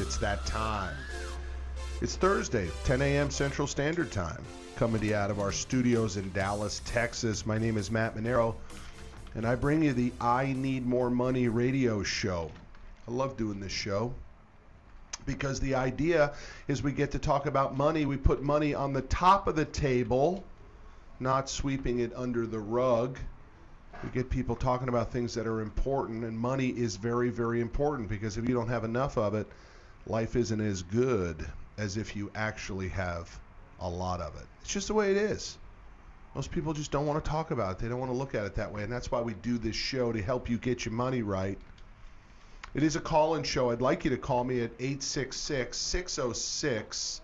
It's that time. It's Thursday, 10 a.m. Central Standard Time, coming to you out of our studios in Dallas, Texas. My name is Matt Manero, and I bring you the I Need More Money radio show. I love doing this show because the idea is we get to talk about money. We put money on the top of the table, not sweeping it under the rug. We get people talking about things that are important, and money is very, very important because if you don't have enough of it, life isn't as good as if you actually have a lot of it. It's just the way it is. Most people just don't want to talk about it. They don't want to look at it that way, and that's why we do this show, to help you get your money right. It is a call-in show. I'd like you to call me at 866-606-8255,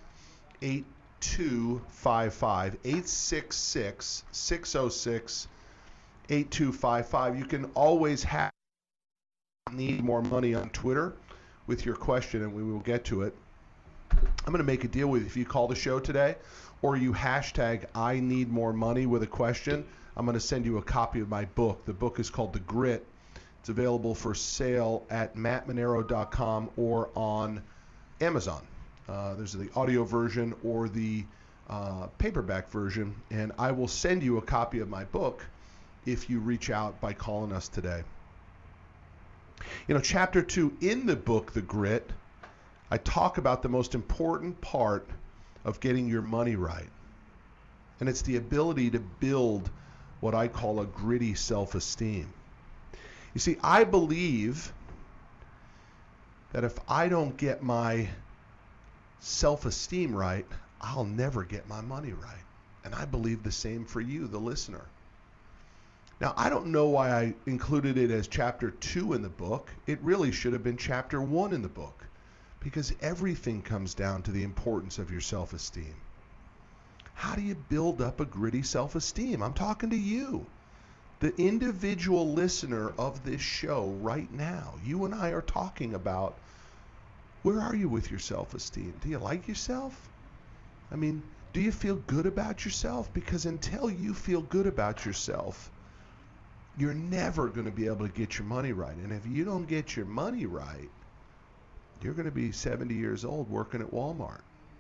866-606-8255. You can always need more money on Twitter with your question, and we will get to it. I'm going to make a deal with you. If you call the show today or you hashtag I need more money with a question, I'm going to send you a copy of my book. The book is called The Grit. It's available for sale at mattmanero.com or on Amazon. There's the audio version or the paperback version, and I will send you a copy of my book if you reach out by calling us today. You know, chapter 2 in the book, The Grit, I talk about the most important part of getting your money right. And it's the ability to build what I call a gritty self-esteem. You see, I believe that if I don't get my self-esteem right, I'll never get my money right. And I believe the same for you, the listener. Now, I don't know why I included it as chapter 2 in the book. It really should have been chapter 1 in the book, because everything comes down to the importance of your self-esteem. How do you build up a gritty self-esteem? I'm talking to you, the individual listener of this show right now. You and I are talking about, where are you with your self-esteem? Do you like yourself? I mean, do you feel good about yourself? Because until you feel good about yourself, you're never going to be able to get your money right. And if you don't get your money right, you're going to be 70 years old working at Walmart.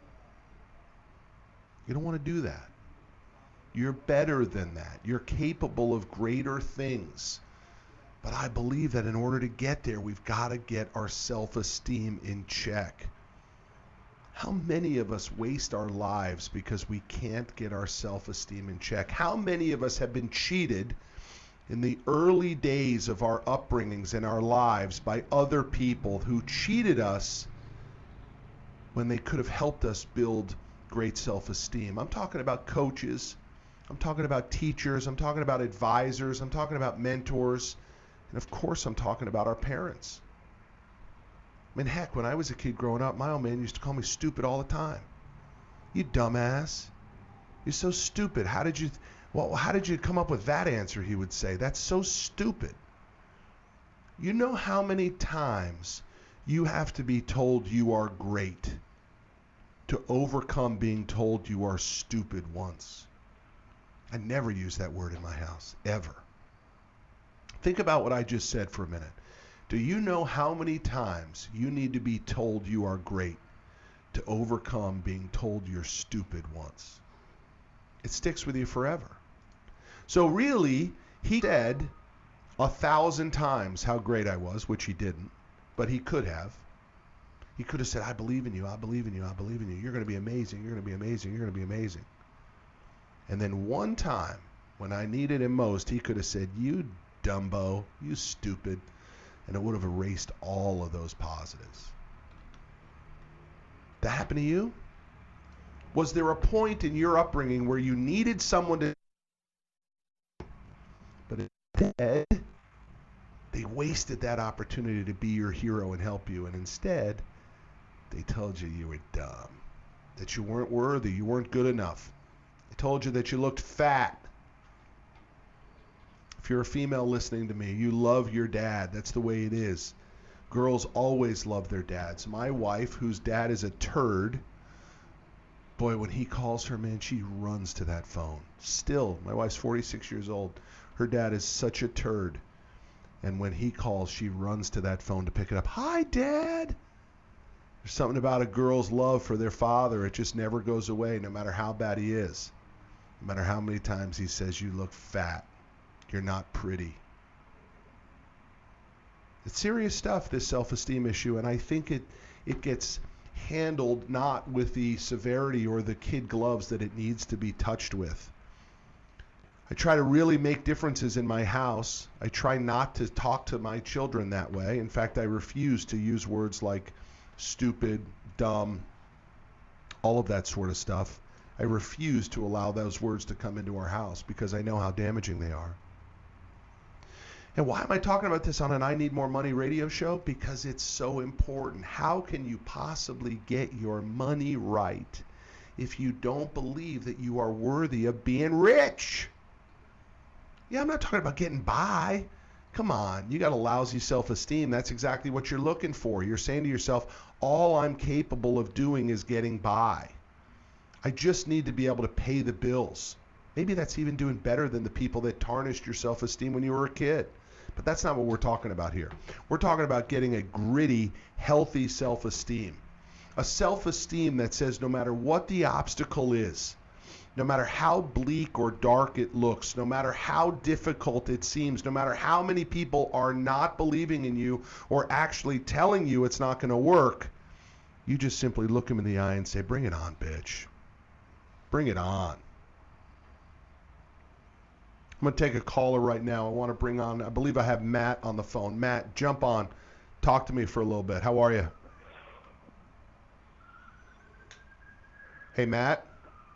You don't want to do that. You're better than that. You're capable of greater things. But I believe that in order to get there, we've got to get our self-esteem in check. How many of us waste our lives because we can't get our self-esteem in check? How many of us have been cheated in the early days of our upbringings and our lives by other people who cheated us when they could have helped us build great self-esteem? I'm talking about coaches. I'm talking about teachers. I'm talking about advisors. I'm talking about mentors. And of course, I'm talking about our parents. I mean, heck, when I was a kid growing up, my old man used to call me stupid all the time. You dumbass. You're so stupid. How did you come up with that answer, he would say. That's so stupid. You know how many times you have to be told you are great to overcome being told you are stupid once? I never use that word in my house, ever. Think about what I just said for a minute. Do you know how many times you need to be told you are great to overcome being told you're stupid once? It sticks with you forever. So really, he said 1,000 times how great I was, which he didn't, but he could have. He could have said, I believe in you, I believe in you, I believe in you. You're going to be amazing, you're going to be amazing, you're going to be amazing. And then one time, when I needed him most, he could have said, you dumbo, you stupid, and it would have erased all of those positives. That happened to you? Was there a point in your upbringing where you needed someone to, but instead, they wasted that opportunity to be your hero and help you, and instead, they told you you were dumb, that you weren't worthy, you weren't good enough. They told you that you looked fat. If you're a female listening to me, you love your dad. That's the way it is. Girls always love their dads. My wife, whose dad is a turd, boy, when he calls her, man, she runs to that phone. Still, my wife's 46 years old. Her dad is such a turd. And when he calls, she runs to that phone to pick it up. Hi, Dad. There's something about a girl's love for their father. It just never goes away, no matter how bad he is. No matter how many times he says, you look fat. You're not pretty. It's serious stuff, this self-esteem issue, and I think it gets handled not with the severity or the kid gloves that it needs to be touched with. I try to really make differences in my house. I try not to talk to my children that way. In fact, I refuse to use words like stupid, dumb, all of that sort of stuff. I refuse to allow those words to come into our house because I know how damaging they are. And why am I talking about this on an I Need More Money radio show? Because it's so important. How can you possibly get your money right if you don't believe that you are worthy of being rich? Yeah, I'm not talking about getting by. Come on, you got a lousy self-esteem. That's exactly what you're looking for. You're saying to yourself, all I'm capable of doing is getting by. I just need to be able to pay the bills. Maybe that's even doing better than the people that tarnished your self-esteem when you were a kid. But that's not what we're talking about here. We're talking about getting a gritty, healthy self-esteem. A self-esteem that says no matter what the obstacle is, no matter how bleak or dark it looks, no matter how difficult it seems, no matter how many people are not believing in you or actually telling you it's not going to work, you just simply look them in the eye and say, bring it on, bitch. Bring it on. I'm going to take a caller right now. I want to bring on, I believe I have Matt on the phone. Matt, jump on. Talk to me for a little bit. How are you? Hey, Matt.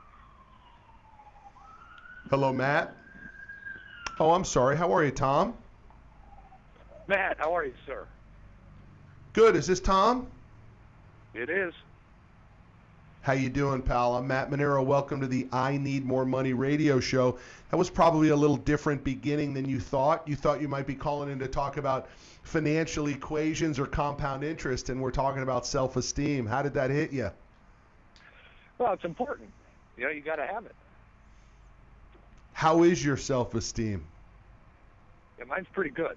Hello, Matt. Oh, I'm sorry. How are you, Tom? Matt, how are you, sir? Good. Is this Tom? It is. How you doing, pal? I'm Matt Manero. Welcome to the I Need More Money radio show. That was probably a little different beginning than you thought. You thought you might be calling in to talk about financial equations or compound interest, and we're talking about self-esteem. How did that hit you? Well, it's important. You know, you got to have it. How is your self-esteem? Yeah, mine's pretty good.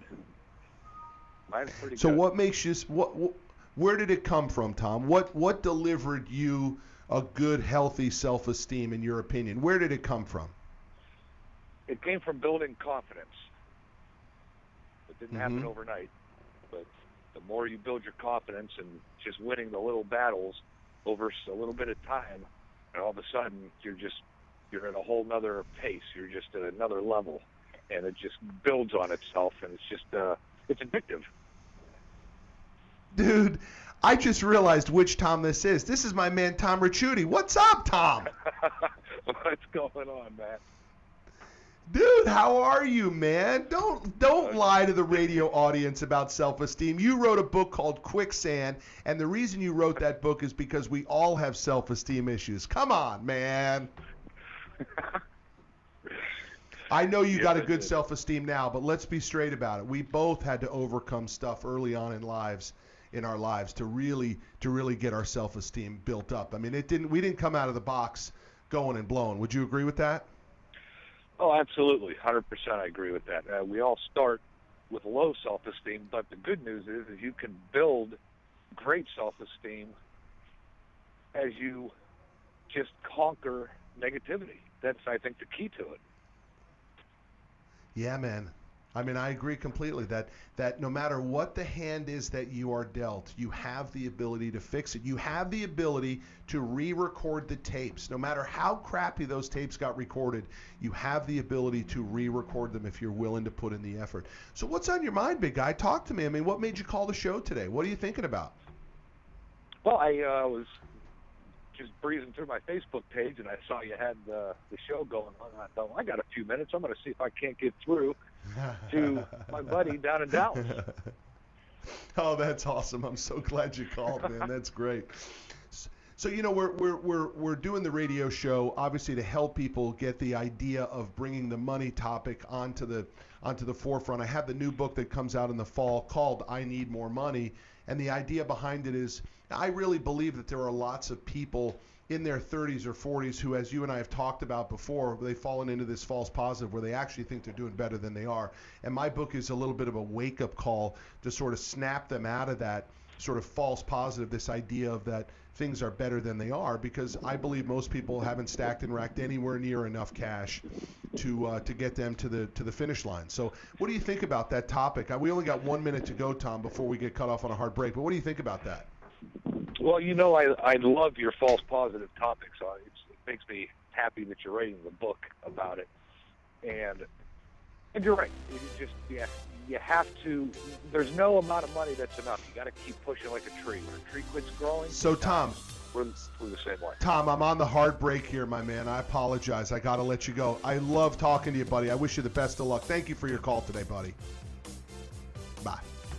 So what makes you, where did it come from, Tom? What delivered you a good, healthy self-esteem, in your opinion? Where did it come from? It came from building confidence. It didn't happen overnight, but the more you build your confidence and just winning the little battles over a little bit of time, and all of a sudden you're at a whole nother pace. You're just at another level, and it just builds on itself, and it's just it's addictive. Dude, I just realized which Tom this is. This is my man Tom Ricciuti. What's up, Tom? What's going on, man? Dude, how are you, man? Don't lie to the radio audience about self-esteem. You wrote a book called Quicksand, and the reason you wrote that book is because we all have self-esteem issues. Come on, man. I know you got a good self-esteem now, but let's be straight about it. We both had to overcome stuff early on in our lives to really get our self-esteem built up. I mean, we didn't come out of the box going and blowing. Would you agree with that? Oh, absolutely. 100% I agree with that. We all start with low self-esteem, but the good news is you can build great self-esteem as you just conquer negativity. That's, I think, the key to it. Yeah, man. I mean, I agree completely that no matter what the hand is that you are dealt, you have the ability to fix it. You have the ability to re-record the tapes. No matter how crappy those tapes got recorded, you have the ability to re-record them if you're willing to put in the effort. So what's on your mind, big guy? Talk to me. I mean, what made you call the show today? What are you thinking about? Well, I was just breezing through my Facebook page, and I saw you had the show going on. I thought, well, I got a few minutes. I'm going to see if I can't get through to my buddy down in Dallas. Oh, that's awesome! I'm so glad you called, man. That's great. So you know, we're doing the radio show obviously to help people get the idea of bringing the money topic onto the forefront. I have the new book that comes out in the fall called I Need More Money, and the idea behind it is I really believe that there are lots of people in their 30s or 40s who, as you and I have talked about before, they've fallen into this false positive where they actually think they're doing better than they are. And my book is a little bit of a wake-up call to sort of snap them out of that sort of false positive, this idea of that things are better than they are, because I believe most people haven't stacked and racked anywhere near enough cash to get them to the finish line. So what do you think about that topic? We only got 1 minute to go, Tom, before we get cut off on a hard break, but what do you think about that? Well, I love your false positive topic, so it makes me happy that you're writing the book about it. And you're right. You have to. There's no amount of money that's enough. You got to keep pushing like a tree. When a tree quits growing. So Tom, we're the same way. Tom, I'm on the hard break here, my man. I apologize. I got to let you go. I love talking to you, buddy. I wish you the best of luck. Thank you for your call today, buddy. Bye.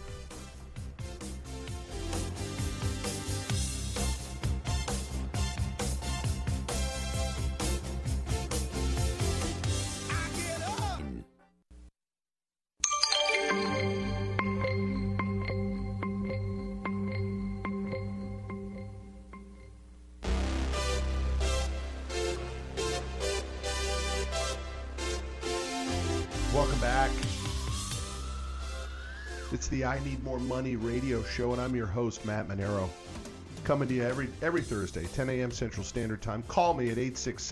Welcome back. It's the I Need More Money radio show, and I'm your host, Matt Manero. Coming to you every Thursday, 10 a.m. Central Standard Time. Call me at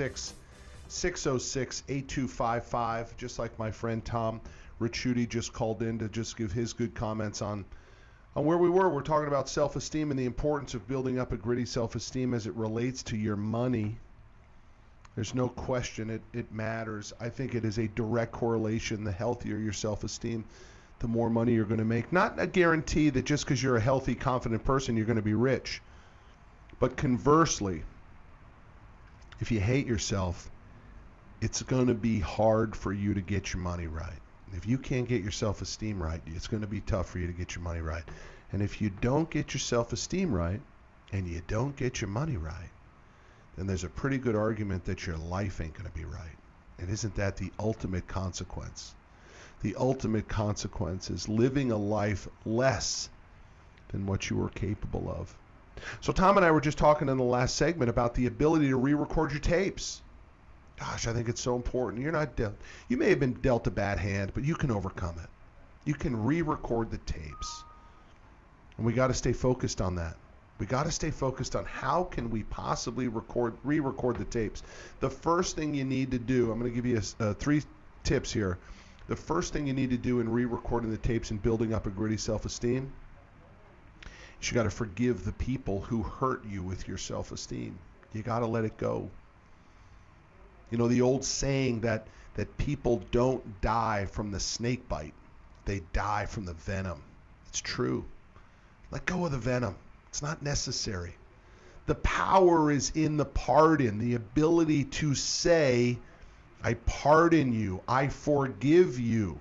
866-606-8255, just like my friend Tom Ricciuti just called in to just give his good comments on where we were. We're talking about self-esteem and the importance of building up a gritty self-esteem as it relates to your money. There's no question it matters. I think it is a direct correlation. The healthier your self-esteem, the more money you're going to make. Not a guarantee that just because you're a healthy, confident person, you're going to be rich. But conversely, if you hate yourself, it's going to be hard for you to get your money right. If you can't get your self-esteem right, it's going to be tough for you to get your money right. And if you don't get your self-esteem right and you don't get your money right, then there's a pretty good argument that your life ain't going to be right. And isn't that the ultimate consequence? The ultimate consequence is living a life less than what you were capable of. So Tom and I were just talking in the last segment about the ability to re-record your tapes. Gosh, I think it's so important. You may have been dealt a bad hand, but you can overcome it. You can re-record the tapes. And we got to stay focused on that. We got to stay focused on how can we possibly re-record the tapes. The first thing you need to do, I'm going to give you 3 tips here. The first thing you need to do in re-recording the tapes and building up a gritty self-esteem is you got to forgive the people who hurt you with your self-esteem. You got to let it go. You know, the old saying that people don't die from the snake bite. They die from the venom. It's true. Let go of the venom. It's not necessary. The power is in the pardon, the ability to say, I pardon you, I forgive you.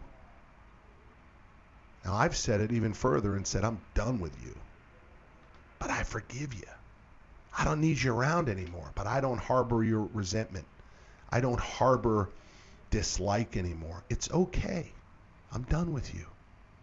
Now, I've said it even further and said, I'm done with you, but I forgive you. I don't need you around anymore, but I don't harbor your resentment. I don't harbor dislike anymore. It's okay. I'm done with you.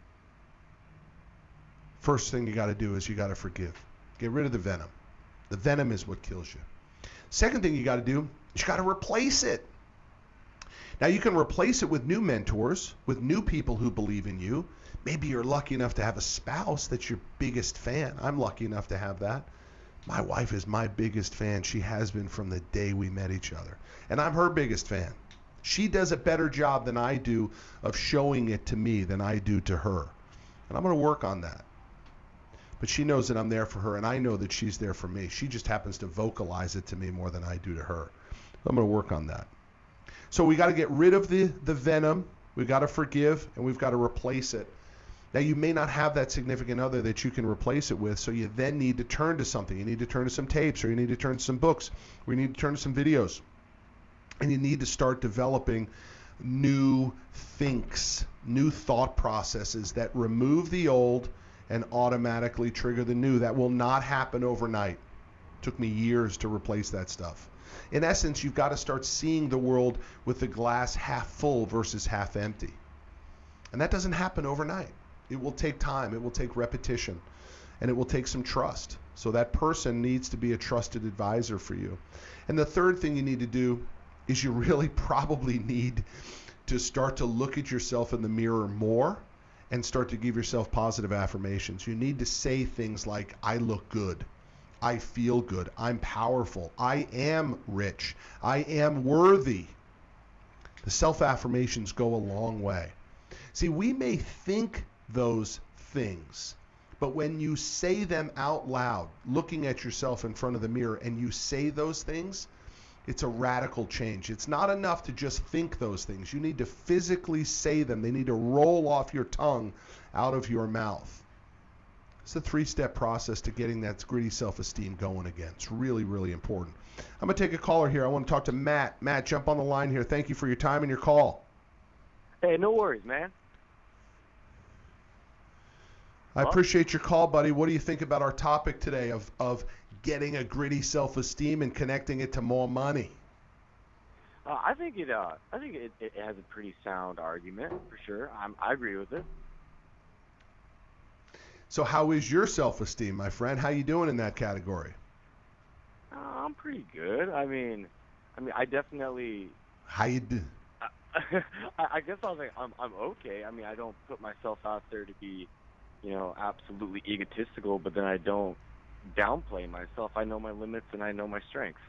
First thing you got to do is you got to forgive. Get rid of the venom. The venom is what kills you. Second thing you got to do is you got to replace it. Now, you can replace it with new mentors, with new people who believe in you. Maybe you're lucky enough to have a spouse that's your biggest fan. I'm lucky enough to have that. My wife is my biggest fan. She has been from the day we met each other. And I'm her biggest fan. She does a better job than I do of showing it to me than I do to her. And I'm going to work on that. But she knows that I'm there for her, and I know that she's there for me. She just happens to vocalize it to me more than I do to her. I'm going to work on that. So we got to get rid of the venom. We've got to forgive, and we've got to replace it. Now, you may not have that significant other that you can replace it with, so you then need to turn to something. You need to turn to some tapes, or you need to turn to some books, or you need to turn to some videos. And you need to start developing new new thought processes that remove the old and automatically trigger the new. That will not happen overnight. It took me years to replace that stuff. In essence, you've got to start seeing the world with the glass half full versus half empty. And that doesn't happen overnight. It will take time, it will take repetition, and it will take some trust. So that person needs to be a trusted advisor for you. And the third thing you need to do is you really probably need to start to look at yourself in the mirror more and start to give yourself positive affirmations. You need to say things like, I look good. I feel good. I'm powerful. I am rich. I am worthy. The self-affirmations go a long way. See, we may think those things, but when you say them out loud, looking at yourself in front of the mirror, and you say those things, it's a radical change. It's not enough to just think those things. You need to physically say them. They need to roll off your tongue out of your mouth. It's a 3-step process to getting that gritty self-esteem going again. It's really, really important. I'm going to take a caller here. I want to talk to Matt. Matt, jump on the line here. Thank you for your time and your call. Hey, no worries, man. I appreciate your call, buddy. What do you think about our topic today of getting a gritty self-esteem and connecting it to more money? I think it has a pretty sound argument for sure. I agree with it. So how is your self-esteem, my friend? How you doing in that category? I'm pretty good. I mean, I definitely. How you do? I guess I'll say I'm okay. I mean, I don't put myself out there to be, absolutely egotistical, but then I don't downplay myself. I know my limits and I know my strengths.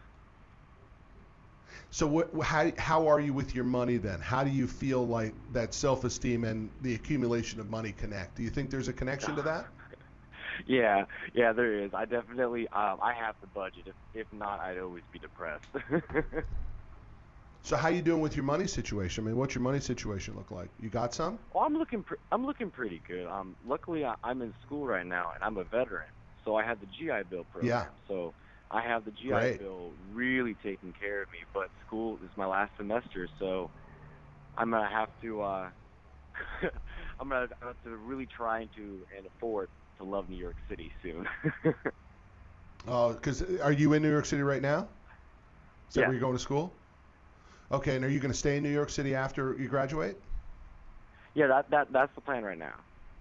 So how are you with your money then? How do you feel like that self-esteem and the accumulation of money connect? Do you think there's a connection to that? Yeah, there is. I definitely, I have the budget. If not, I'd always be depressed. So how you doing with your money situation? I mean, what's your money situation look like? You got some? Well, I'm looking pretty good. Luckily, I'm in school right now, and I'm a veteran, so I have the GI Bill program. Yeah. So I have the GI Bill really taking care of me. But school is my last semester, so I'm gonna have to I'm gonna have to really try and afford to love New York City soon. Oh, because are you in New York City right now? Is that where you're going to school? Okay, and are you going to stay in New York City after you graduate? Yeah, that's the plan right now.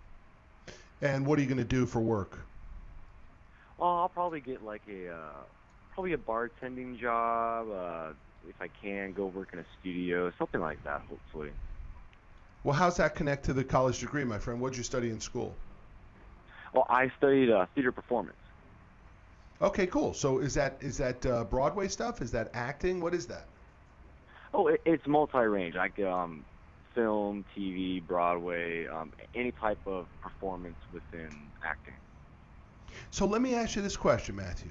And what are you going to do for work? Well, I'll probably get like probably a bartending job. If I can, go work in a studio, something like that, hopefully. Well, how's that connect to the college degree, my friend? What did you study in school? Well, I studied theater performance. Okay, cool. So is that Broadway stuff? Is that acting? What is that? Oh, it's multi-range. Like film, TV, Broadway, any type of performance within acting. So let me ask you this question, Matthew.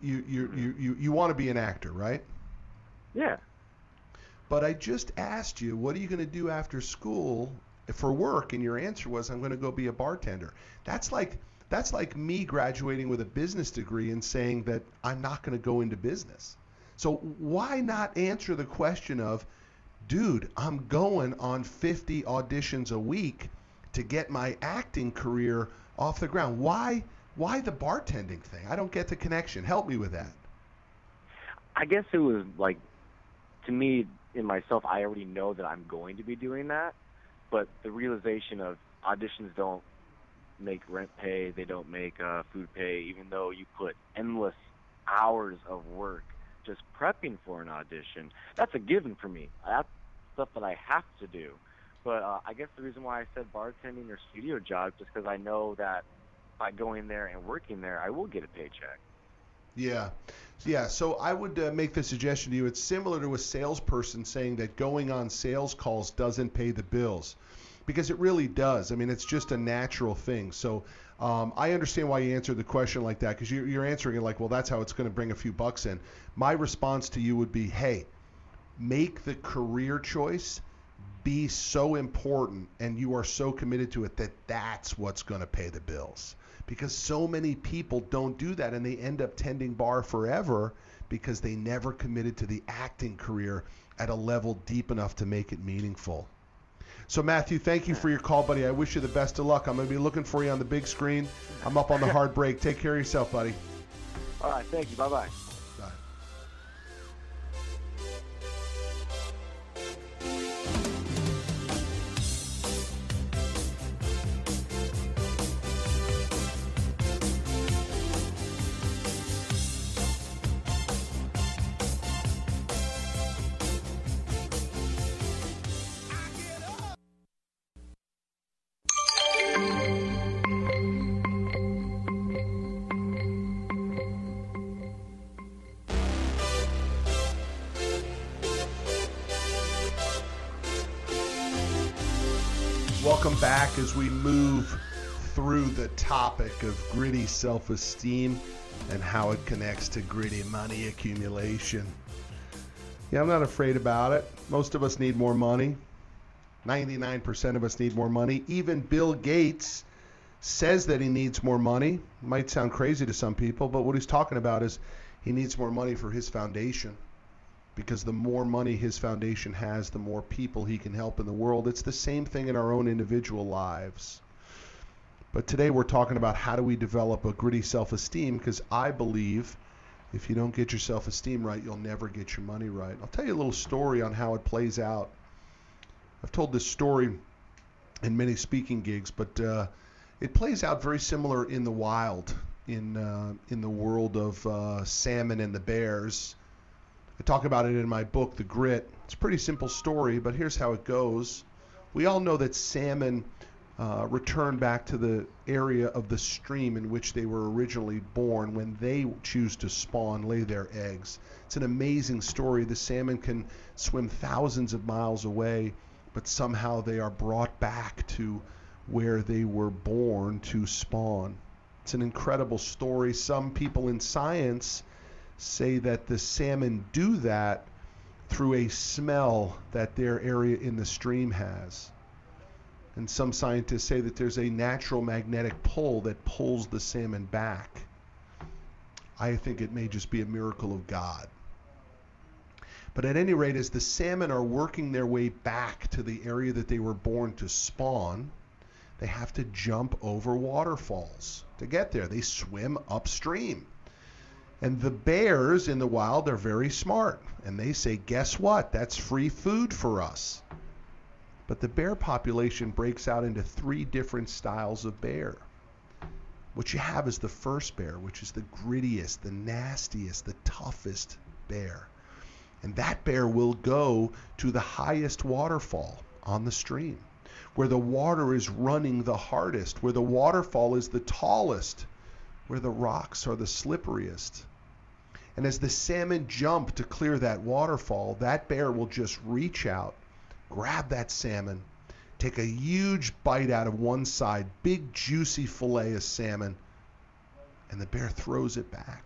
You want to be an actor, right? Yeah. But I just asked you, what are you going to do after school for work? And your answer was, I'm going to go be a bartender. That's like me graduating with a business degree and saying that I'm not going to go into business. So why not answer the question of, dude, I'm going on 50 auditions a week to get my acting career off the ground. Why the bartending thing? I don't get the connection. Help me with that. I guess it was like, to me, in myself, I already know that I'm going to be doing that, but the realization of auditions don't make rent pay, they don't make food pay, even though you put endless hours of work just prepping for an audition. That's a given for me. That's stuff that I have to do. But I guess the reason why I said bartending or studio job is because I know that by going there and working there, I will get a paycheck. Yeah. So I would make the suggestion to you. It's similar to a salesperson saying that going on sales calls doesn't pay the bills, because it really does. I mean, it's just a natural thing. So I understand why you answered the question like that, because you're answering it like, well, that's how it's going to bring a few bucks in. My response to you would be, hey, make the career choice be so important and you are so committed to it that that's what's going to pay the bills. Because so many people don't do that, and they end up tending bar forever because they never committed to the acting career at a level deep enough to make it meaningful. So Matthew, thank you for your call, buddy. I wish you the best of luck. I'm going to be looking for you on the big screen. I'm up on the hard break. Take care of yourself, buddy. All right, thank you. Bye-bye. Bye. Welcome back as we move through the topic of gritty self-esteem and how it connects to gritty money accumulation. Yeah, I'm not afraid about it. Most of us need more money. 99% of us need more money. Even Bill Gates says that he needs more money. Might sound crazy to some people, but what he's talking about is he needs more money for his foundation. Because the more money his foundation has, the more people he can help in the world. It's the same thing in our own individual lives. But today we're talking about how do we develop a gritty self-esteem, because I believe if you don't get your self-esteem right, you'll never get your money right. I'll tell you a little story on how it plays out. I've told this story in many speaking gigs, but it plays out very similar in the wild, in the world of salmon and the bears. I talk about it in my book, The Grit. It's a pretty simple story, but here's how it goes. We all know that salmon return back to the area of the stream in which they were originally born when they choose to spawn, lay their eggs. It's an amazing story. The salmon can swim thousands of miles away, but somehow they are brought back to where they were born to spawn. It's an incredible story. Some people in science say that the salmon do that through a smell that their area in the stream has. And some scientists say that there's a natural magnetic pull that pulls the salmon back. I think it may just be a miracle of God. But at any rate, as the salmon are working their way back to the area that they were born to spawn, they have to jump over waterfalls to get there. They swim upstream. And the bears in the wild are very smart. And they say, guess what? That's free food for us. But the bear population breaks out into 3 different styles of bear. What you have is the first bear, which is the grittiest, the nastiest, the toughest bear. And that bear will go to the highest waterfall on the stream, where the water is running the hardest, where the waterfall is the tallest, where the rocks are the slipperiest. And as the salmon jump to clear that waterfall, that bear will just reach out, grab that salmon, take a huge bite out of one side, big juicy fillet of salmon, and the bear throws it back.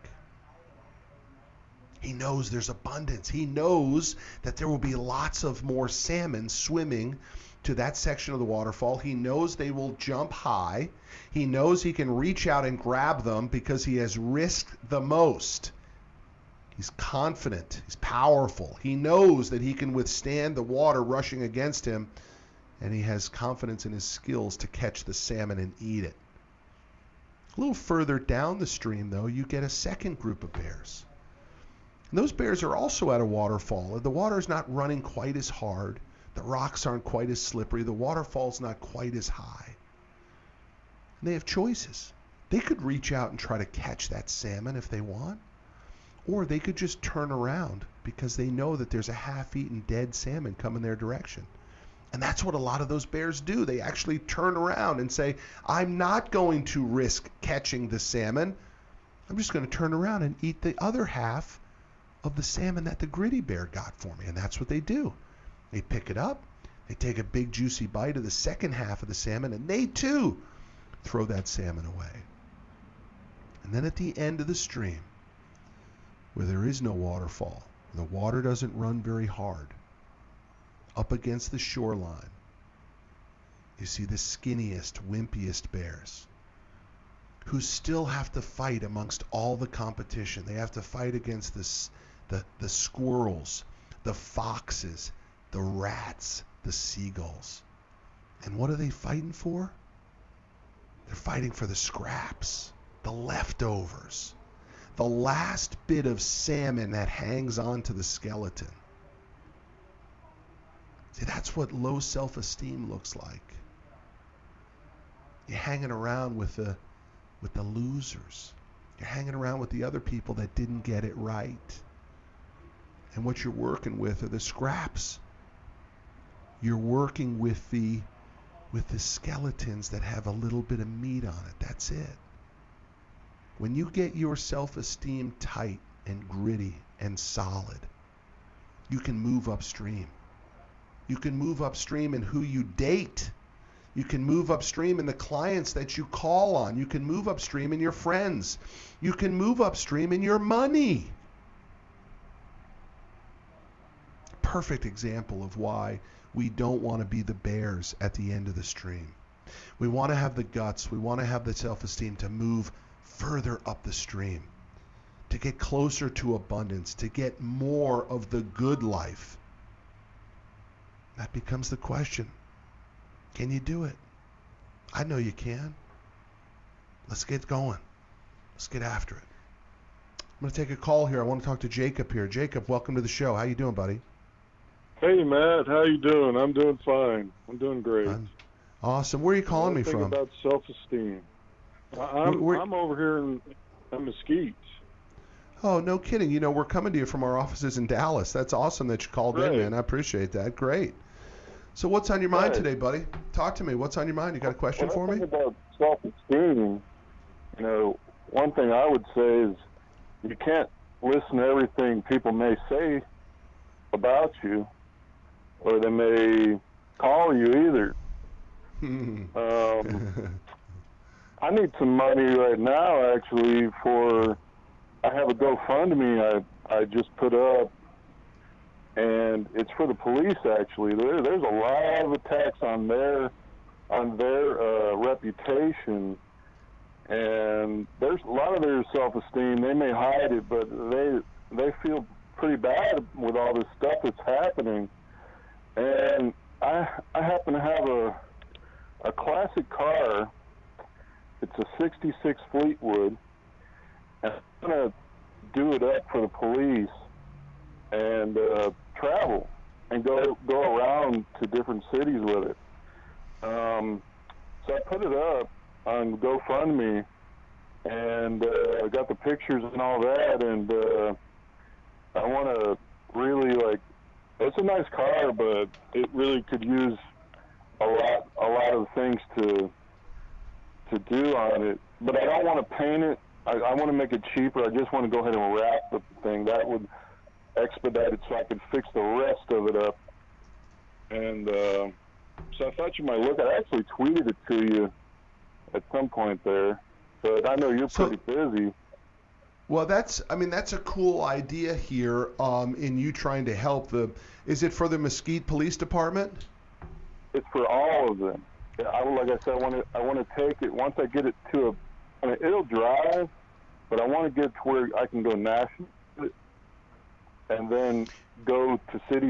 He knows there's abundance. He knows that there will be lots of more salmon swimming to that section of the waterfall. He knows they will jump high. He knows he can reach out and grab them because he has risked the most. He's confident. He's powerful. He knows that he can withstand the water rushing against him, and he has confidence in his skills to catch the salmon and eat it. A little further down the stream, though, you get a second group of bears. And those bears are also at a waterfall. The water is not running quite as hard. The rocks aren't quite as slippery. The waterfall's not quite as high. And they have choices. They could reach out and try to catch that salmon if they want. Or they could just turn around because they know that there's a half-eaten dead salmon coming their direction. And that's what a lot of those bears do. They actually turn around and say, I'm not going to risk catching the salmon. I'm just going to turn around and eat the other half of the salmon that the gritty bear got for me. And that's what they do. They pick it up. They take a big juicy bite of the second half of the salmon, and they too throw that salmon away. And then at the end of the stream, where there is no waterfall, the water doesn't run very hard, up against the shoreline, you see the skinniest, wimpiest bears who still have to fight amongst all the competition. They have to fight against the squirrels, the foxes, the rats, the seagulls. And what are they fighting for? They're fighting for the scraps, the leftovers, the last bit of salmon that hangs onto the skeleton. See, that's what low self-esteem looks like. You're hanging around with the losers. You're hanging around with the other people that didn't get it right. And what you're working with are the scraps. You're working with the skeletons that have a little bit of meat on it. That's it. When you get your self-esteem tight and gritty and solid, you can move upstream. You can move upstream in who you date. You can move upstream in the clients that you call on. You can move upstream in your friends. You can move upstream in your money. Perfect example of why we don't want to be the bears at the end of the stream. We want to have the guts, we want to have the self-esteem to move further up the stream, to get closer to abundance, to get more of the good life. That becomes the question. Can you do it? I know you can. Let's get going. Let's get after it. I'm going to take a call here. I want to talk to Jacob here. Jacob, welcome to the show. How you doing, buddy? Hey, Matt. How you doing? I'm doing fine. I'm doing great. Awesome. Where are you calling me from? About self-esteem. I'm over here in Mesquite. Oh, no kidding. You know, we're coming to you from our offices in Dallas. That's awesome that you called in, man. I appreciate that. Great. So what's on your mind today, buddy? Talk to me. What's on your mind? You got a question for me? About self-esteem, you know, one thing I would say is you can't listen to everything people may say about you, or they may call you either. I need some money right now, actually, I have a GoFundMe I just put up, and it's for the police, actually. There's a lot of attacks on their reputation, and there's a lot of their self-esteem. They may hide it, but they feel pretty bad with all this stuff that's happening. And I happen to have a classic car. It's a 66 Fleetwood, and I'm going to do it up for the police and travel and go around to different cities with it. So I put it up on GoFundMe, and I got the pictures and all that, and I want to really, like, it's a nice car, but it really could use a lot of things to do on it. But I don't want to paint it. I want to make it cheaper. I just want to go ahead and wrap the thing. That would expedite it so I could fix the rest of it up. And so I thought you might look. I actually tweeted it to you at some point there, but I know you're pretty busy. Well, that's a cool idea here in you trying to help is it for the Mesquite Police Department? It's for all of them. Like I said, I want to take it once I get it to it'll drive, but I want to get to where I can go national and then go to city,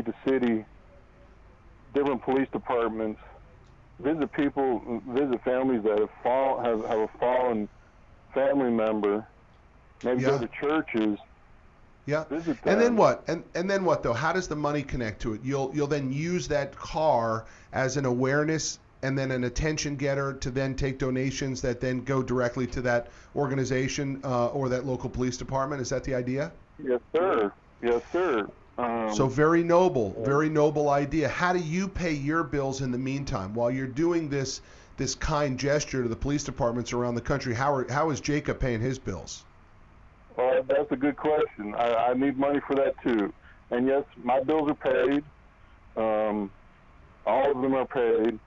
different police departments, visit people, visit families that have a fallen family member, maybe go to churches. Yeah. And then what? And then what though? How does the money connect to it? You'll then use that car as an awareness and then an attention getter to then take donations that then go directly to that organization or that local police department. Is that the idea? Yes, sir. Yes, sir. So very noble idea. How do you pay your bills in the meantime while you're doing this kind gesture to the police departments around the country? How is Jacob paying his bills? Well, that's a good question. I need money for that too. And yes, my bills are paid. All of them are paid.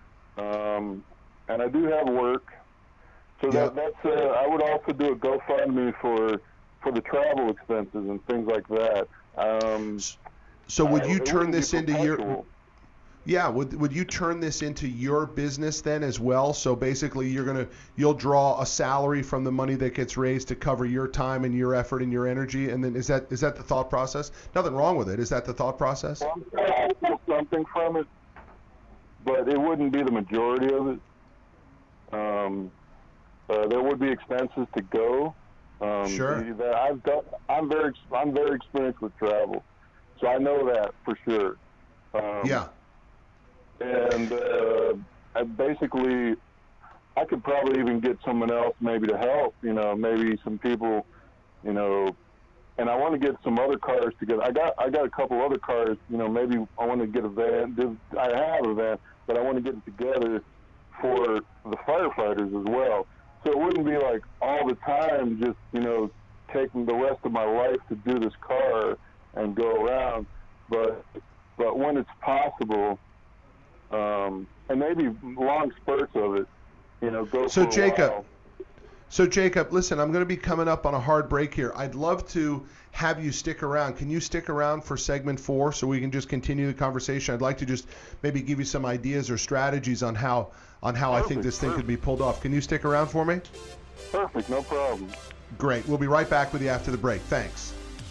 And I do have work. So that's I would also do a GoFundMe for the travel expenses and things like that. So would you turn this into your? Yeah, would you turn this into your business then as well? So basically, you'll draw a salary from the money that gets raised to cover your time and your effort and your energy, and then is that the thought process? Nothing wrong with it. Is that the thought process? Well, I feel something from it, but it wouldn't be the majority of it. There would be expenses to go. Sure. I'm very experienced with travel, so I know that for sure. Yeah. And I could probably even get someone else maybe to help, maybe some people, and I want to get some other cars together. I got a couple other cars, maybe I want to get a van. I have a van, but I want to get it together for the firefighters as well. So it wouldn't be like all the time just, taking the rest of my life to do this car and go around. But when it's possible, and maybe long spurts of it. Go So for a Jacob, while. listen, I'm going to be coming up on a hard break here. I'd love to have you stick around. Can you stick around for segment 4 so we can just continue the conversation? I'd like to just maybe give you some ideas or strategies on how I think this thing could be pulled off. Can you stick around for me? Perfect, no problem. Great. We'll be right back with you after the break. Thanks.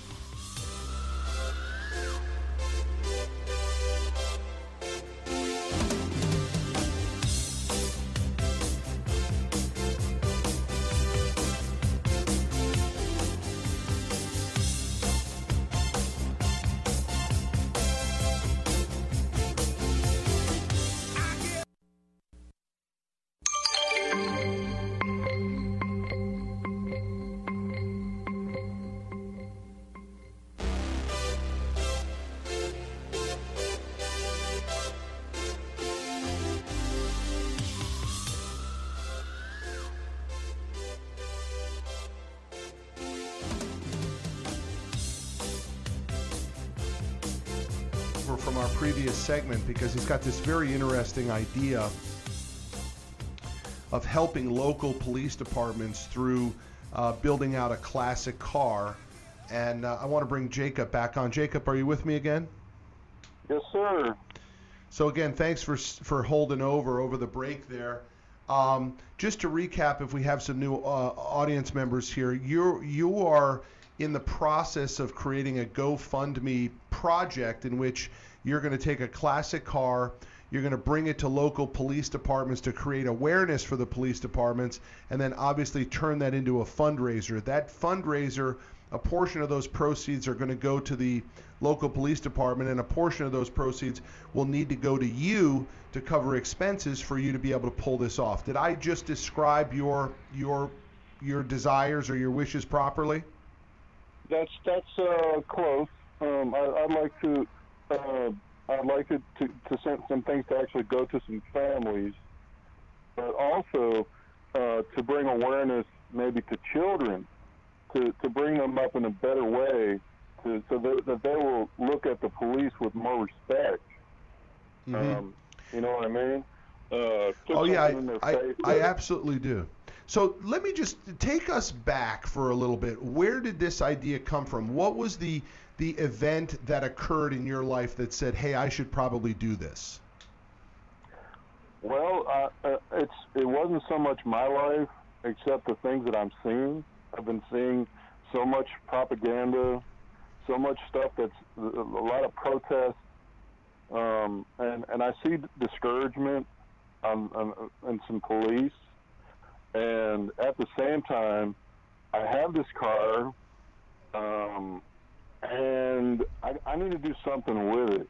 From our previous segment, because he's got this very interesting idea of helping local police departments through building out a classic car. And I want to bring Jacob back on. Jacob, are you with me again? Yes, sir. So again, thanks for holding over the break there. Just to recap, if we have some new audience members here, you are in the process of creating a GoFundMe project in which you're going to take a classic car, you're going to bring it to local police departments to create awareness for the police departments, and then obviously turn that into a fundraiser. That fundraiser, a portion of those proceeds are going to go to the local police department, and a portion of those proceeds will need to go to you to cover expenses for you to be able to pull this off. Did I just describe your desires or your wishes properly? That's close. I'd like it to send some things to actually go to some families, but also to bring awareness maybe to children, to bring them up in a better way, so that they will look at the police with more respect. Mm-hmm. You know what I mean? I absolutely do. So let me just take us back for a little bit. Where did this idea come from? What was the event that occurred in your life that said, hey, I should probably do this? Well, it wasn't so much my life, except the things that I'm seeing. I've been seeing so much propaganda, so much stuff that's a lot of protests, and I see discouragement in some police. And at the same time, I have this car, and I need to do something with it.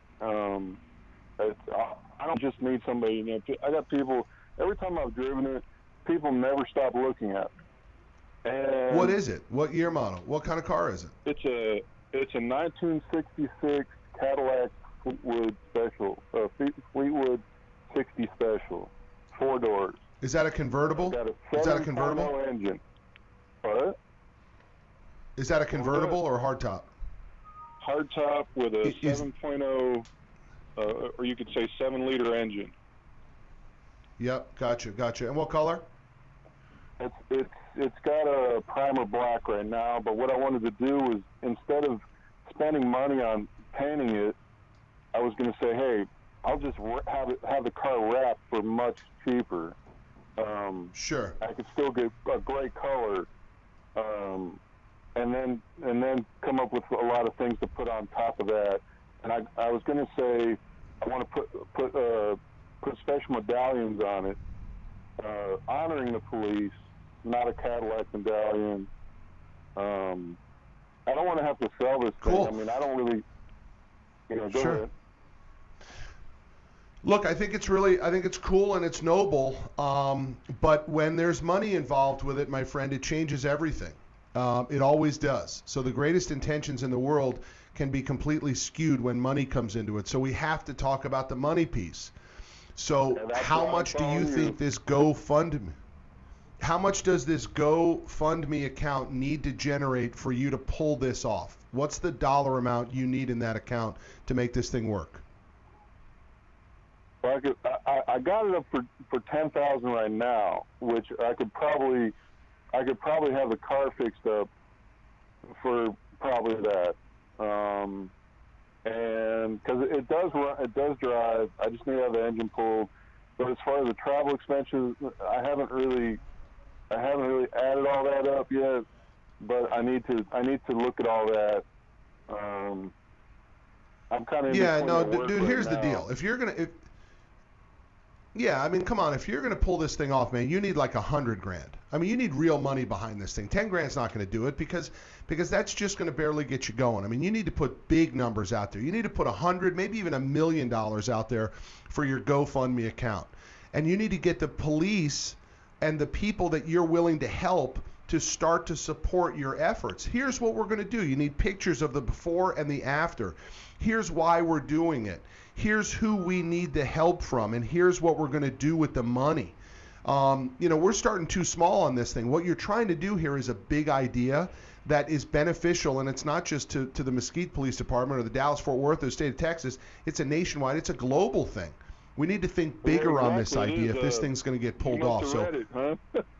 I don't just need somebody. I got people. Every time I've driven it, people never stop looking at me. And what is it? What year model? What kind of car is it? It's a 1966 Cadillac Fleetwood Special, Fleetwood 60 Special, 4 doors. Is that a convertible? Is that a convertible engine? What? Is that a convertible or hardtop? Hardtop with a 7.0, or you could say 7-liter engine. Yep, gotcha. And what color? It's got a primer black right now, but what I wanted to do was, instead of spending money on painting it, I was going to say, hey, I'll just have the car wrapped for much cheaper. Sure. I could still get a great color, and then come up with a lot of things to put on top of that. And I was going to say I want to put special medallions on it, honoring the police, not a Cadillac medallion. I don't want to have to sell this thing. Cool. I mean, I don't really, go sure. ahead. Look, I think it's cool and it's noble, but when there's money involved with it, my friend, it changes everything. It always does. So the greatest intentions in the world can be completely skewed when money comes into it. So we have to talk about the money piece. So how much do you think this GoFundMe, how much does this GoFundMe account need to generate for you to pull this off? What's the dollar amount you need in that account to make this thing work? I got it up for 10,000 right now, which I could probably have the car fixed up for probably that. And because it does drive, I just need to have the engine pulled. But as far as the travel expenses, I haven't really added all that up yet. But I need to look at all that. I'm kind of dude. Here's the deal. If you're gonna, come on. If you're gonna pull this thing off, man, you need like $100,000. I mean, you need real money behind this thing. $10,000's not going to do it because that's just going to barely get you going. I mean, you need to put big numbers out there. You need to put $100,000, maybe even $1 million out there for your GoFundMe account, and you need to get the police and the people that you're willing to help to start to support your efforts. Here's what we're going to do. You need pictures of the before and the after. Here's why we're doing it. Here's who we need the help from, and here's what we're going to do with the money. We're starting too small on this thing. What you're trying to do here is a big idea that is beneficial, and it's not just to the Mesquite Police Department or the Dallas-Fort Worth or the state of Texas. It's a nationwide, it's a global thing. We need to think bigger on this idea if this thing's going to get pulled off. You must have read it, huh?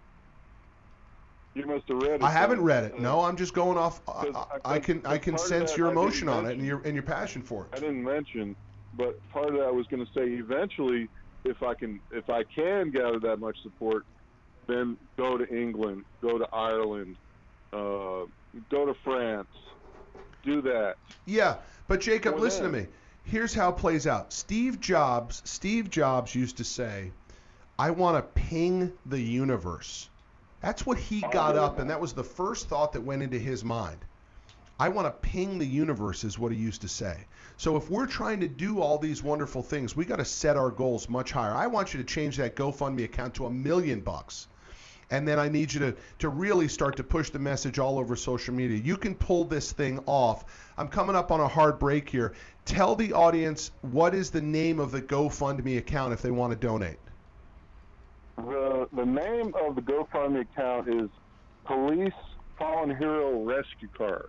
You must have read it. I haven't read it. No, I'm just going off. I can sense your emotion on it and your passion for it. I didn't mention, but part of that I was going to say eventually, if I can gather that much support, then go to England, go to Ireland, go to France, do that. Yeah, but Jacob, listen to me. Here's how it plays out. Steve Jobs used to say, "I want to ping the universe." That's what he got up, and that was the first thought that went into his mind. I want to ping the universe is what he used to say. So if we're trying to do all these wonderful things, we got to set our goals much higher. I want you to change that GoFundMe account to $1 million. And then I need you to really start to push the message all over social media. You can pull this thing off. I'm coming up on a hard break here. Tell the audience what is the name of the GoFundMe account if they want to donate. The name of the GoFundMe account is Police Fallen Hero Rescue Car.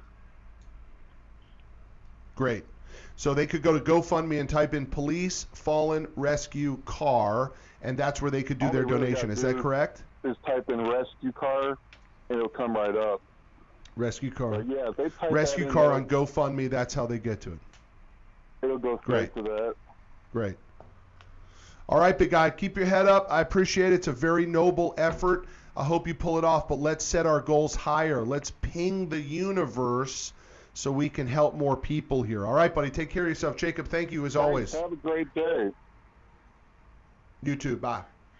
Great. So they could go to GoFundMe and type in Police Fallen Rescue Car, and that's where they could do their donation. Is that correct? Just type in Rescue Car, and it'll come right up. Rescue Car. Yeah, if they type Rescue Car on GoFundMe, that's how they get to it. It'll go straight to that. Great. All right, big guy, keep your head up. I appreciate it. It's a very noble effort. I hope you pull it off, but let's set our goals higher. Let's ping the universe so we can help more people here. All right, buddy, take care of yourself. Jacob, thank you as always. Have a great day. You too. Bye.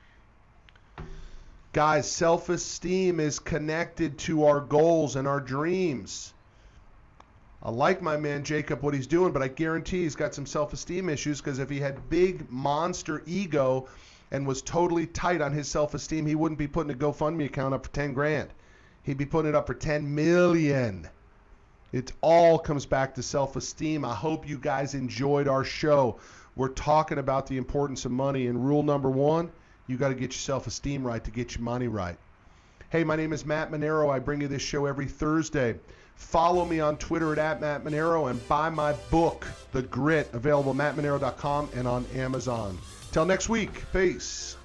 Guys, self-esteem is connected to our goals and our dreams. I like my man Jacob, what he's doing, but I guarantee he's got some self-esteem issues, because if he had big monster ego and was totally tight on his self-esteem, he wouldn't be putting a GoFundMe account up for $10,000. He'd be putting it up for $10 million. It all comes back to self-esteem. I hope you guys enjoyed our show. We're talking about the importance of money, and rule number one, you got to get your self-esteem right to get your money right. Hey, my name is Matt Manero. I bring you this show every Thursday. Follow me on Twitter at Matt Manero, and buy my book, The Grit, available at mattmanero.com and on Amazon. Till next week, peace.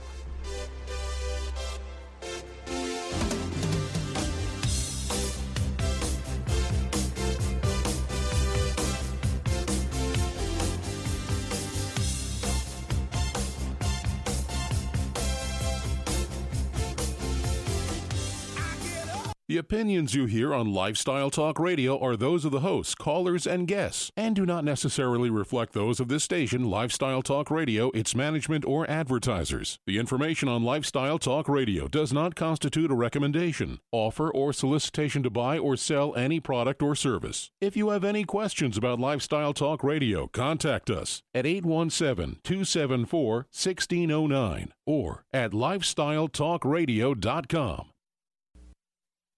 The opinions you hear on Lifestyle Talk Radio are those of the hosts, callers, and guests, and do not necessarily reflect those of this station, Lifestyle Talk Radio, its management, or advertisers. The information on Lifestyle Talk Radio does not constitute a recommendation, offer, or solicitation to buy or sell any product or service. If you have any questions about Lifestyle Talk Radio, contact us at 817-274-1609 or at lifestyletalkradio.com.